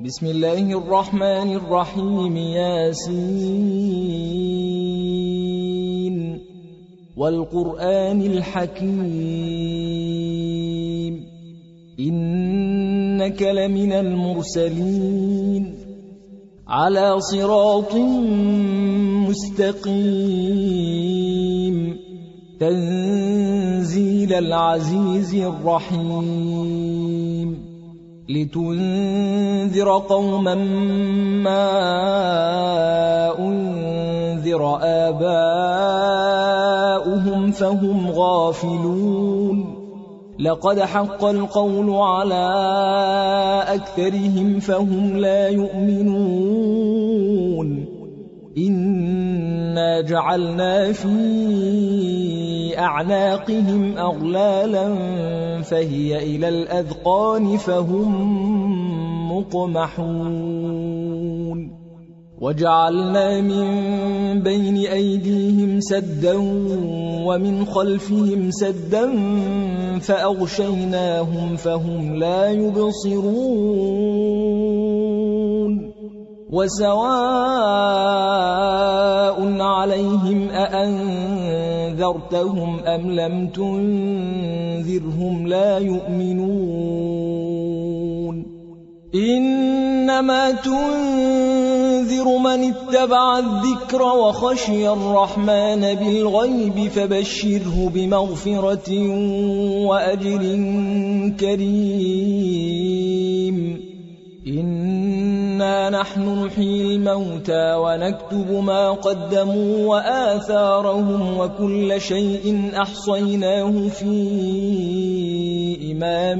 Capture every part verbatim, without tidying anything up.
بسم الله الرحمن الرحيم. ياسين والقرآن الحكيم إنك لمن المرسلين على صراط مستقيم تنزيل العزيز الرحيم لتنذر قوما ما أنذر آباؤهم فهم غافلون لقد حق القول على أكثرهم فهم لا يؤمنون إنا جعلنا في أعناقهم أغلالا فهي إلى الأذقان فهم مقمحون وجعلنا من بين أيديهم سدا ومن خلفهم سدا فأغشيناهم فهم لا يبصرون وسواء عليهم أأنذرتهم أم لم تنذرهم لا يؤمنون إنما تنذر من اتبع الذكر وخشي الرحمن بالغيب فبشره بمغفرة وأجر كريم إنا نحن نحيي الموتى ونكتب ما قدموا وآثارهم وكل شيء أحصيناه في إمام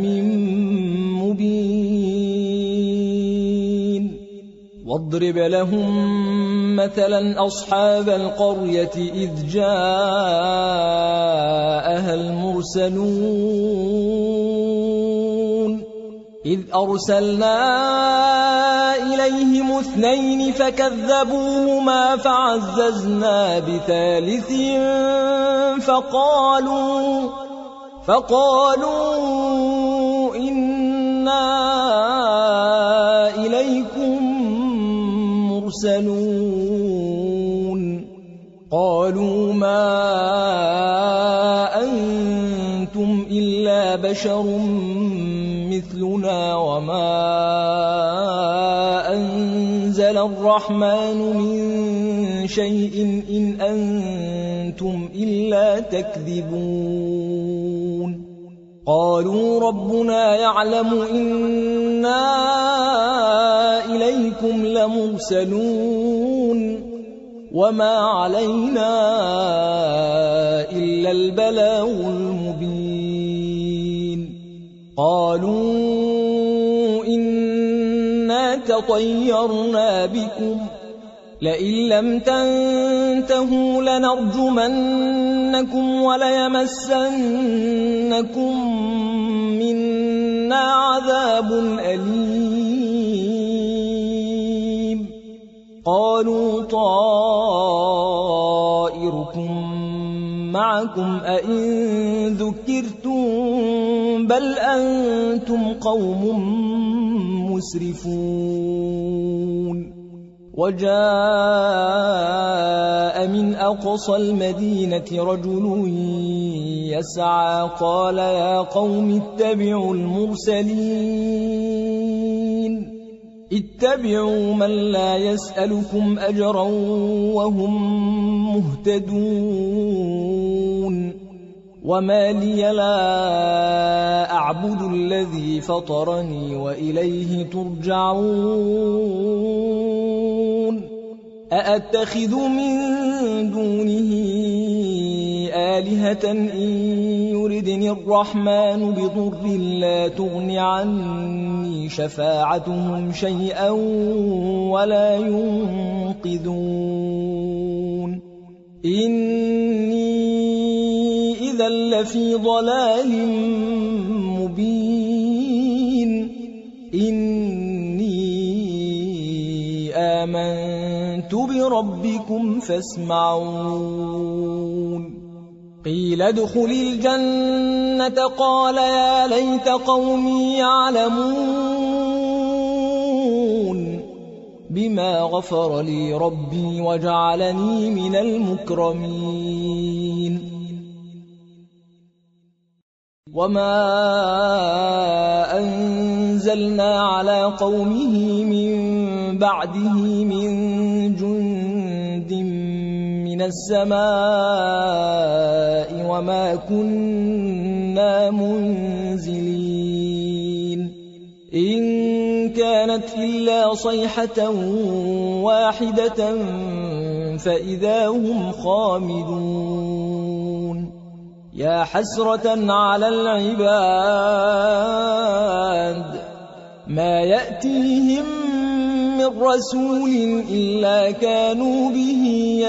مبين واضرب لهم مثلا أصحاب القرية إذ جاءها المرسلون إذ أرسلنا إليهم اثنين فكذبوهما فعززنا بثالث فقالوا فقالوا إنا إليكم مرسلون قالوا ما أنتم إلا بشر مثلنا وما أنزل الرحمن من شيء إن أنتم إلا تكذبون قالوا ربنا يعلم إنا إليكم لمرسلون وما علينا إلا البلاغ المبين قالوا إنا تطيرنا بكم لئن لم تنتهوا لنرجمنكم وليمسنكم منا عذاب أليم قالوا طائركم معكم أئن ذكرتم بل أنتم قوم مسرفون وجاء من أقصى المدينة رجل يسعى قال يا قوم اتبعوا المرسلين اتبعوا من لا يسألكم أجرا وهم مهتدون وما لي لا أعبد الذي فطرني وإليه ترجعون أأتخذ من دونه آلهة إن يردني الرحمن بضر لا تغن عني شفاعتهم شيئا ولا ينقذون إني إذا لفي ضلال مبين إني آمنت بربكم فاسمعون قيل ادخل الجنة قال يا ليت قومي يعلمون بما غفر لي ربي وجعلني من المكرمين وما أنزلنا على قومه من بعده من جند من السماء وما كنا منزلين إن كانت إلا صيحة واحدة فإذا هم خامدون يا حسرة على العباد ما يأتيهم من رسول إلا كانوا به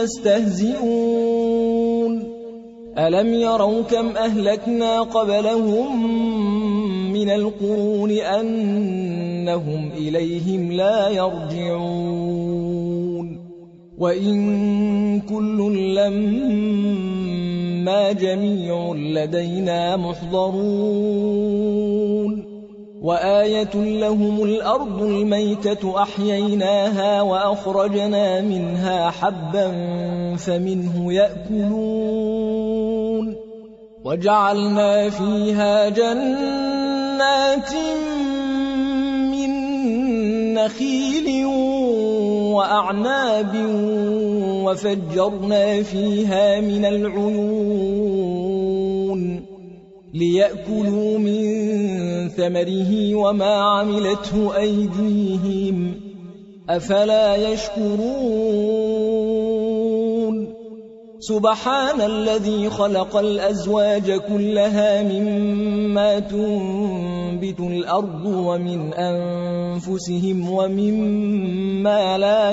يستهزئون ألم يروا كم أهلكنا قبلهم من القرون أنهم إليهم لا يرجعون وإن كل لما جميع لدينا محضرون وآية لهم الأرض الميتة أحييناها وأخرجنا منها حبا فمنه يأكلون وجعلنا فيها جنات من نخيل وأعناب وفجرنا فيها من العيون ليأكلوا من ثمره وما عملته أيديهم أفلا يشكرون سبحان الذي خلق الأزواج كلها مما تنبت الأرض ومن أنفسهم ومما لا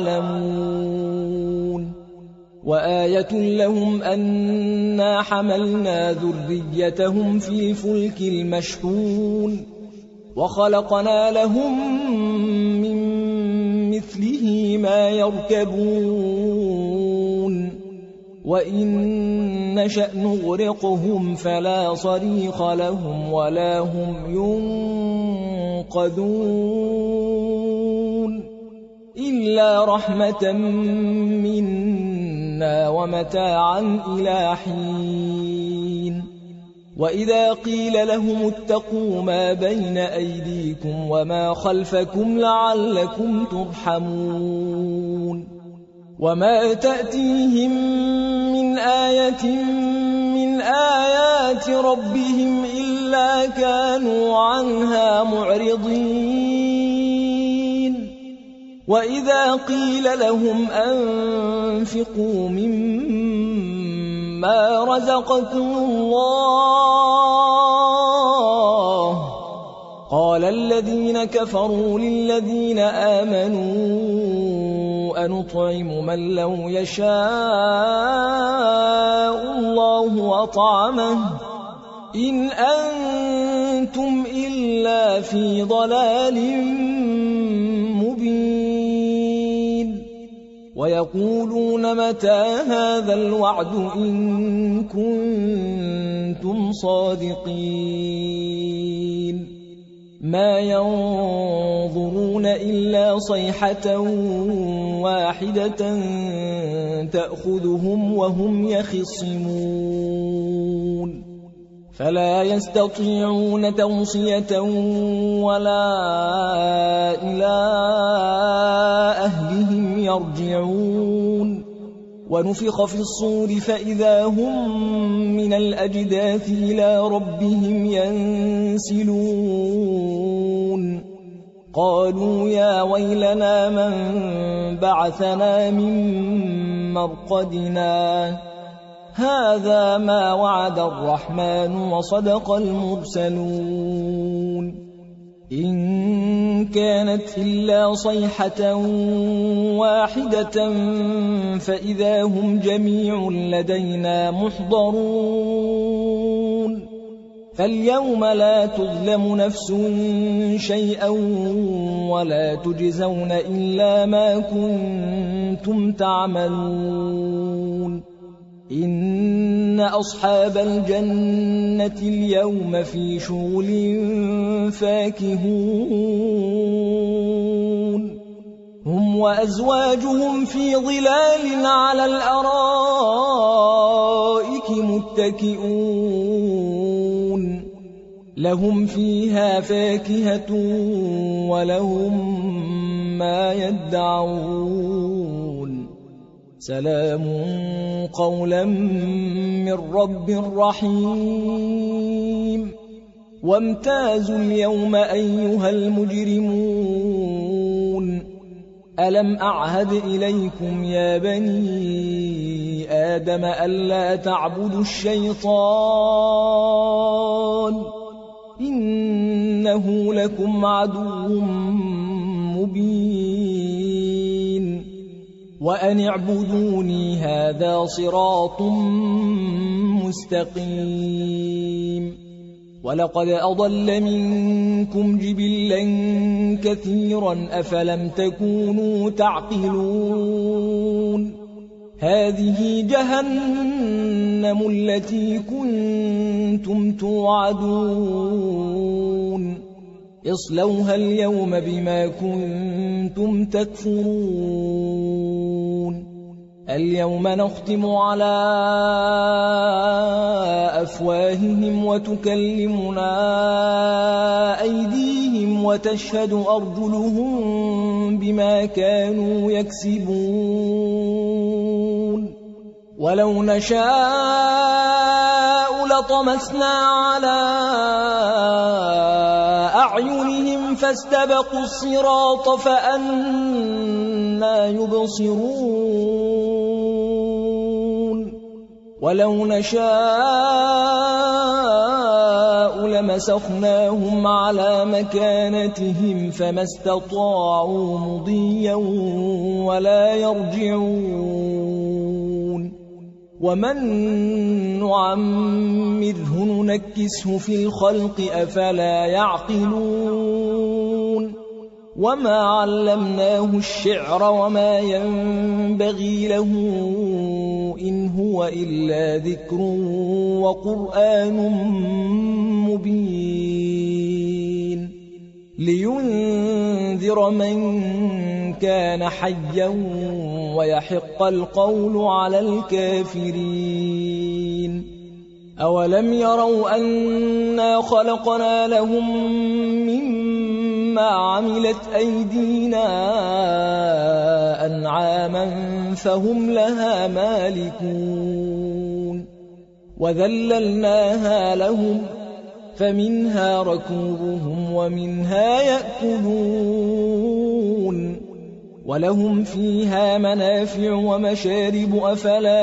يعلمون وآية لهم أنا حملنا ذريتهم في الفلك المشحون وخلقنا لهم من مثله ما يركبون وإن نشأ نغرقهم فلا صريخ لهم ولا هم ينقذون إلا رحمة منا ومتاعا إلى حين وإذا قيل لهم اتقوا ما بين أيديكم وما خلفكم لعلكم ترحمون وما تأتيهم من آية من آيات ربهم إلا كانوا عنها معرضين وإذا قيل لهم أنفقوا مما رزقكم الله قال الذين كفروا للذين آمنوا أنطعم من لو يشاء الله أطعمه إن أنتم إلا في ضلال مبين ويقولون متى هذا الوعد إن كنتم صادقين ما ينظرون إلا صيحة واحدة تأخذهم وهم يخصمون فلا يستطيعون توصية ولا إلى أهلهم يرجعون ونفخ في الصور فإذا هم من الأجداث إلى ربهم ينسلون قالوا يا ويلنا من بعثنا من مرقدنا هذا ما وعد الرحمن وصدق المرسلون إن كانت إلا صيحة واحدة فإذا هم جميع لدينا محضرون فاليوم لا تظلم نفس شيئا ولا تجزون إلا ما كنتم تعملون إن أصحاب الجنة اليوم في شغل فاكهون هم وأزواجهم في ظلال على الأرائك متكئون لهم فيها فاكهة ولهم ما يدعون سلام قولا من رب رحيم وامتازوا اليوم أيها المجرمون ألم أعهد إليكم يا بني آدم ألا تعبدوا الشيطان إنه لكم عدو مبين وأن اعبدوني هذا صراط مستقيم ولقد أضل منكم جبلا كثيرا أفلم تكونوا تعقلون هذه جهنم التي كنتم توعدون اصلوها اليوم بما كنتم تكفرون اليوم نختم على أفواههم وتكلمنا أيديهم وتشهد أرجلهم بما كانوا يكسبون ولو نشاء لطمسنا على أعينهم فاستبقوا الصراط فأنى يبصرون ولو نشاء لمسخناهم على مكانتهم فما استطاعوا مضيا ولا يرجعون ومن نعمره ننكسه في الخلق أفلا يعقلون وما علمناه الشعر وما ينبغي له إن هو إلا ذكر وقرآن مبين لينذر من كان حيا ويحق القول على الكافرين أولم يروا أنا خلقنا لهم مما عملت أيدينا أنعاما فهم لها مالكون وذللناها لهم فمنها ركوبهم ومنها يأكلون ولهم فيها منافع ومشارب أفلا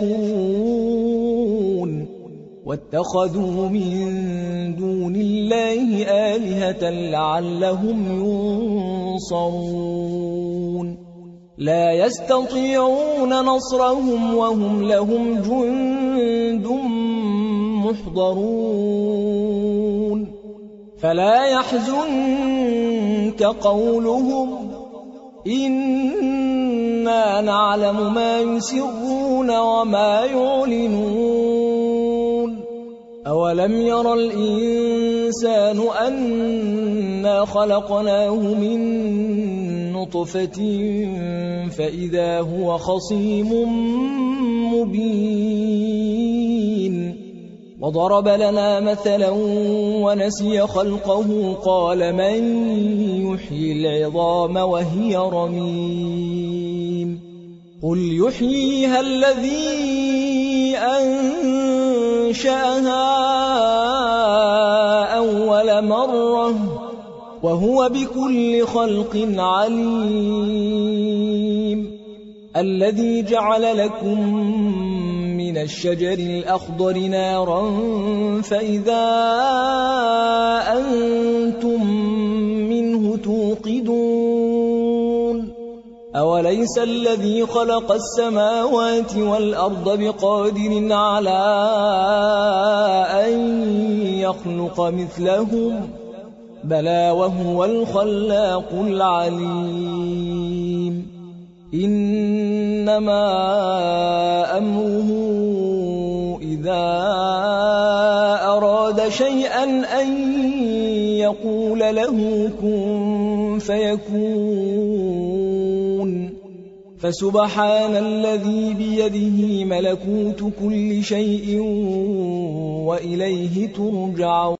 يشكرون واتخذوا من دون الله آلهة لعلهم ينصرون لا يستطيعون نصرهم وهم لهم جند محضرون فلا يحزنك قولهم إنا نعلم ما يسرون وما يعلنون أولم ير الإنسان أنا خلقناه من نطفة فإذا هو خصيم مبين وضرب لنا مثلا ونسي خلقه قال من يحيي العظام وهي رميم قل يحييها الذي أنشأها أول مرة وهو بكل خلق عليم الذي جعل لكم من الشجر الأخضر نارا فإذا أنتم منه توقدون أوليس الذي خلق السماوات والأرض بقادر على أن يخلق مثلهم بلى وهو الخلاق العليم إنما أمره إذا أراد شيئا أن يقول له كن فيكون. فسبحان الذي بيده ملكوت كل شيء وإليه ترجعون.